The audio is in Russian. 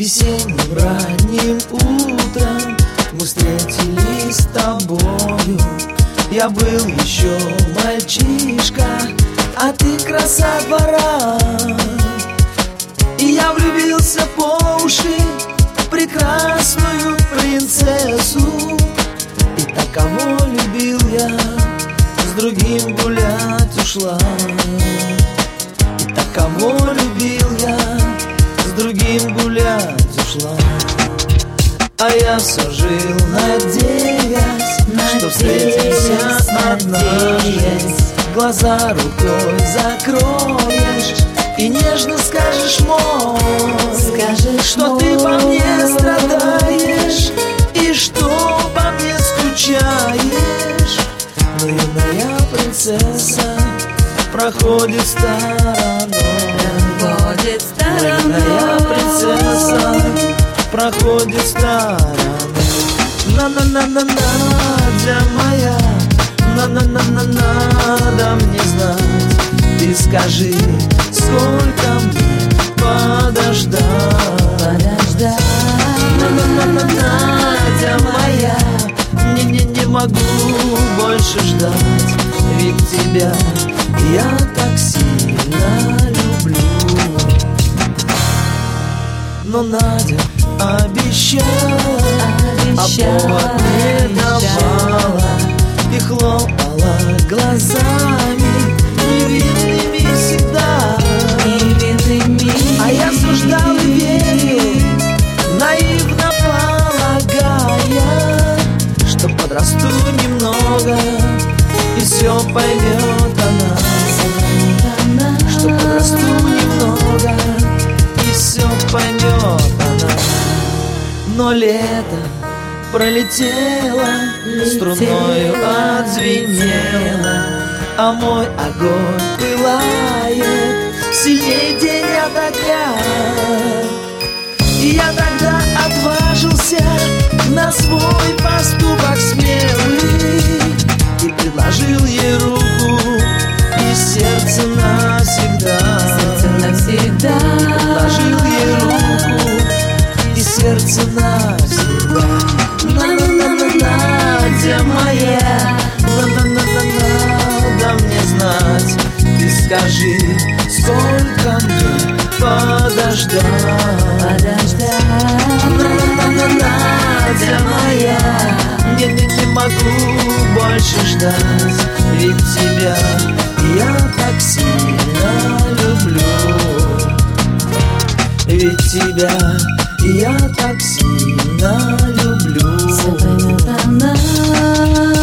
Весенним ранним утром мы встретились с тобою. Я был еще мальчишка, а ты краса двора. И я влюбился по уши в прекрасную принцессу. И так кого любил я, с другим гулять ушла. И так кого любил я, с другим гулять ушла. А я все жил, надеясь, что встретимся однажды. Глаза рукой закроешь и нежно скажешь мой, что ты по мне страдаешь и что по мне скучаешь. Но юная принцесса проходит стороной. Юная принцесса проходит стороной. На-на-на-на, Надя моя, на-на-на-на, надо мне знать. Ты скажи, сколько мне подождать? На-на-на-на, Надя моя, не могу больше ждать. Ведь тебя я так сильно люблю. Но Надя обещала, а повод не давала и хлопала глазами невинными всегда. А я все ждал и верил, наивно полагая, что подрасту немного и все поймет она. Что подрасту немного и все поймет она. Но лето пролетело, струною отзвенело, а мой огонь пылает сильнее день от огня. И я тогда отважился на свой поступок смелый и предложил ей руку и сердце навсегда. Предложил ей руку и сердце навсегда. Надя моя, надо мне знать. Ты скажи, сколько мне подождать? Надя моя, не могу больше ждать. Ведь тебя я так сильно люблю. Ведь тебя я так сильно люблю.